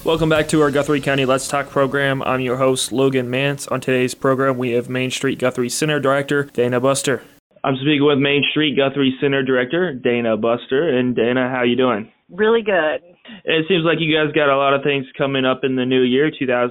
Welcome back to our Guthrie County Let's Talk program. I'm your host, Logan Mance. On today's program, we have Main Street Guthrie Center Director, Dana Buster. I'm speaking with Main Street Guthrie Center Director, Dana Buster. And Dana, how you doing? Really good. It seems like you guys got a lot of things coming up in the new year,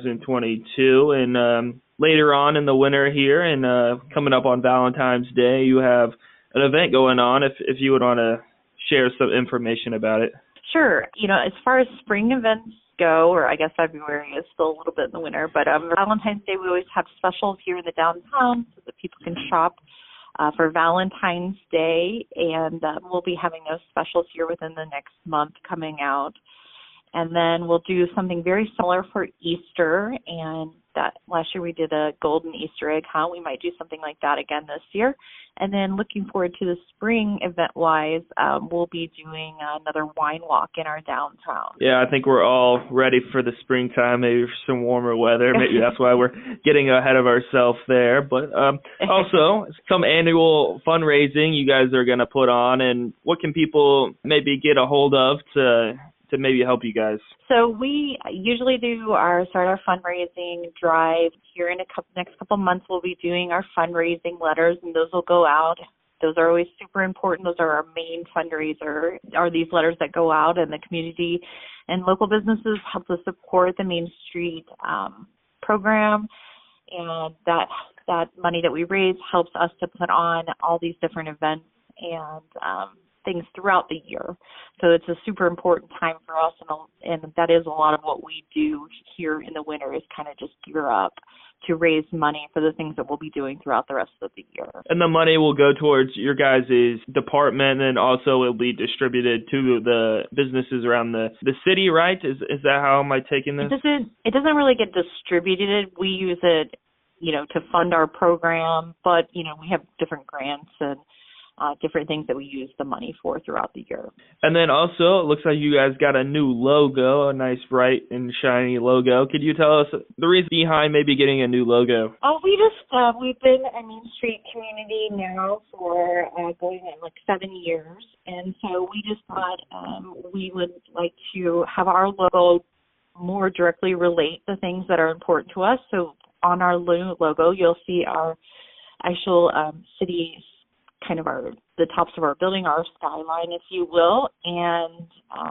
2022, and later on in the winter here, and coming up on Valentine's Day, you have an event going on. If you would want to share some information about it. Sure. As far as spring events go, or I guess February is still a little bit in the winter, but Valentine's Day we always have specials here in the downtown so that people can shop for Valentine's Day, and we'll be having those specials here within the next month coming out. And then we'll do something very similar for Easter, and that last year we did a golden Easter egg hunt. We might do something like that again this year. And then looking forward to the spring event-wise, we'll be doing another wine walk in our downtown. Yeah, I think we're all ready for the springtime, maybe for some warmer weather. Maybe that's why we're getting ahead of ourselves there. But also, some annual fundraising you guys are going to put on, and what can people maybe get a hold of to maybe help you guys? So we usually start our fundraising drive here in next couple months. We'll be doing our fundraising letters, and those will go out. Those are always super important. Those are our main fundraiser, are these letters that go out, and the community and local businesses help to support the Main Street program, and that money that we raise helps us to put on all these different events and things throughout the year. So it's a super important time for us, and that is a lot of what we do here in the winter is kind of just gear up to raise money for the things that we'll be doing throughout the rest of the year. And the money will go towards your guys' department, and also it'll be distributed to the businesses around the city, right? Is that how am I taking this? It doesn't really get distributed. We use it, to fund our program, but, we have different grants and different things that we use the money for throughout the year. And then also, it looks like you guys got a new logo, a nice bright and shiny logo. Could you tell us the reason behind maybe getting a new logo? Oh, we've been a Main Street community now for going on 7 years. And so we just thought we would like to have our logo more directly relate the things that are important to us. So on our logo, you'll see our actual city, kind of the tops of our building, our skyline, if you will, and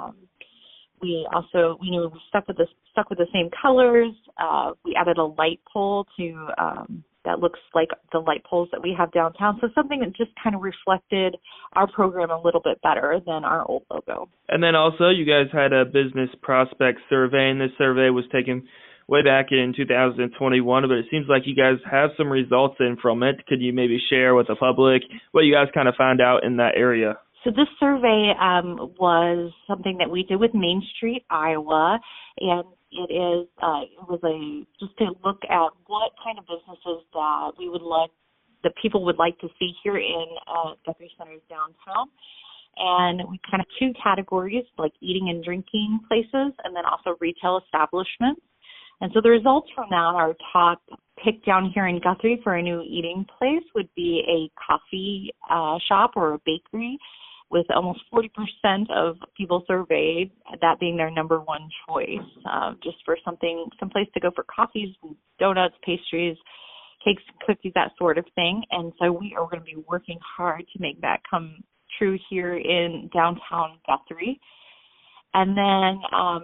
we stuck with the same colors. We added a light pole to that looks like the light poles that we have downtown, so something that just kind of reflected our program a little bit better than our old logo. And then also, you guys had a business prospect survey, and this survey was taken way back in 2021, but it seems like you guys have some results in from it. Could you maybe share with the public what you guys kind of found out in that area? So this survey was something that we did with Main Street, Iowa, and it was just to look at what kind of businesses that people would like to see here in Guthrie Center's downtown. And we kind of two categories, like eating and drinking places, and then also retail establishments. And so the results from that, our top pick down here in Guthrie for a new eating place would be a coffee shop or a bakery, with almost 40% of people surveyed, that being their number one choice, just for some place to go for coffees, donuts, pastries, cakes, cookies, that sort of thing. And so we are going to be working hard to make that come true here in downtown Guthrie. And then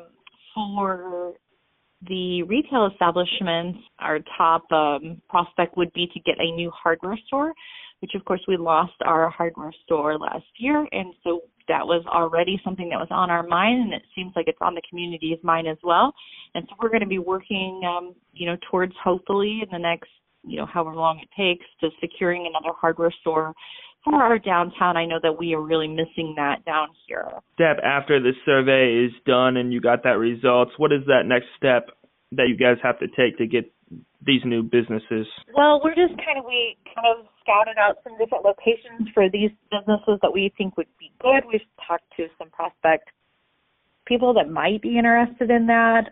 for the retail establishments, our top prospect would be to get a new hardware store, which of course we lost our hardware store last year, and so that was already something that was on our mind, and it seems like it's on the community's mind as well. And so we're going to be working, towards hopefully in the next, however long it takes, to securing another hardware store for our downtown. I know that we are really missing that down here. Step after the survey is done and you got that results, what is that next step that you guys have to take to get these new businesses? Well, we kind of scouted out some different locations for these businesses that we think would be good. We've talked to some prospect people that might be interested in that,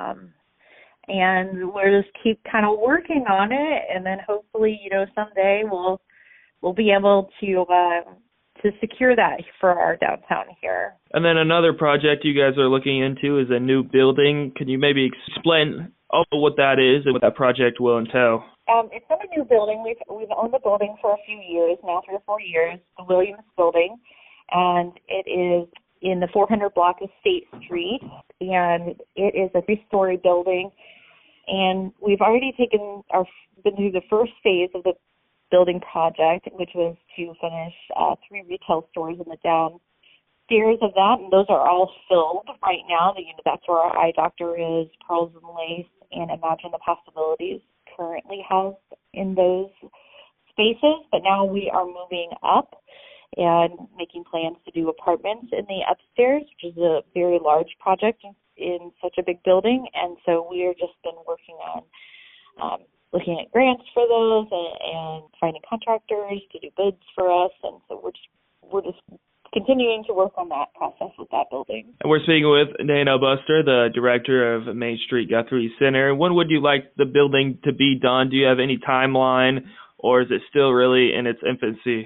and we'll just keep kind of working on it, and then hopefully, someday we'll be able to secure that for our downtown here. And then another project you guys are looking into is a new building. Can you maybe explain what that is and what that project will entail? It's not a new building. We've owned the building for a few years now, 3 or 4 years, the Williams Building, and it is in the 400 block of State Street, and it is a 3-story building. And we've already been through the first phase of the building project, which was to finish 3 retail stores in the downstairs of that, and those are all filled right now. That's where our eye doctor is, Pearls and Lace, and Imagine the Possibilities currently housed in those spaces. But now we are moving up and making plans to do apartments in the upstairs, which is a very large project in such a big building. And so we have just been working on looking at grants for those and finding contractors to do bids for us. And so we're just continuing to work on that process with that building. And we're speaking with Dana Buster, the director of Main Street Guthrie Center. When would you like the building to be done? Do you have any timeline, or is it still really in its infancy?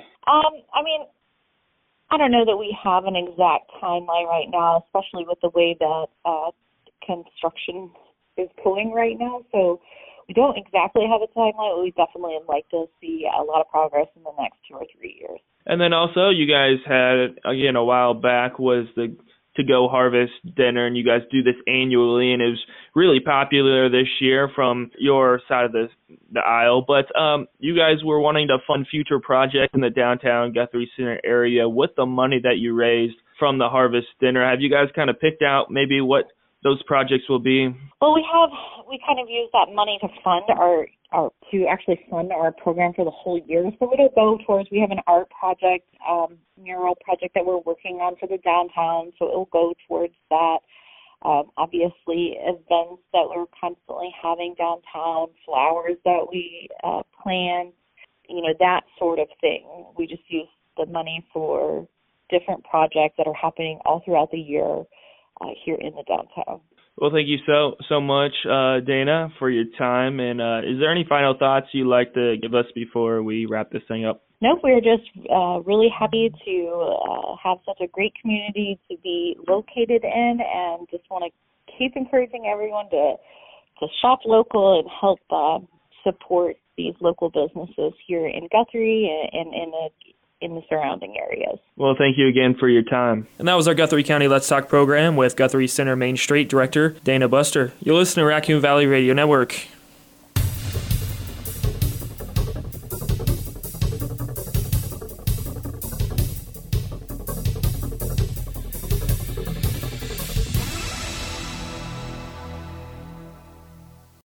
I don't know that we have an exact timeline right now, especially with the way that construction is going right now. So we don't exactly have a timeline, but we definitely would like to see a lot of progress in the next 2 or 3 years. And then also, you guys had, again, a while back was the To-Go Harvest Dinner, and you guys do this annually, and it was really popular this year from your side of the aisle. But you guys were wanting to fund future projects in the downtown Guthrie Center area with the money that you raised from the Harvest Dinner. Have you guys kind of picked out maybe what those projects will be? Well, we kind of use that money to fund our program for the whole year. So it'll go towards, we have an art project, mural project that we're working on for the downtown, so it'll go towards that. Obviously, events that we're constantly having downtown, flowers that we plan, that sort of thing. We just use the money for different projects that are happening all throughout the year here in the downtown. Well, thank you so much, Dana, for your time. And is there any final thoughts you'd like to give us before we wrap this thing up? Nope, we're just really happy to have such a great community to be located in, and just want to keep encouraging everyone to shop local and help support these local businesses here in Guthrie and in the surrounding areas. Well, thank you again for your time. And that was our Guthrie County Let's Talk program with Guthrie Center Main Street Director Dana Buster. You're listening to Raccoon Valley Radio Network.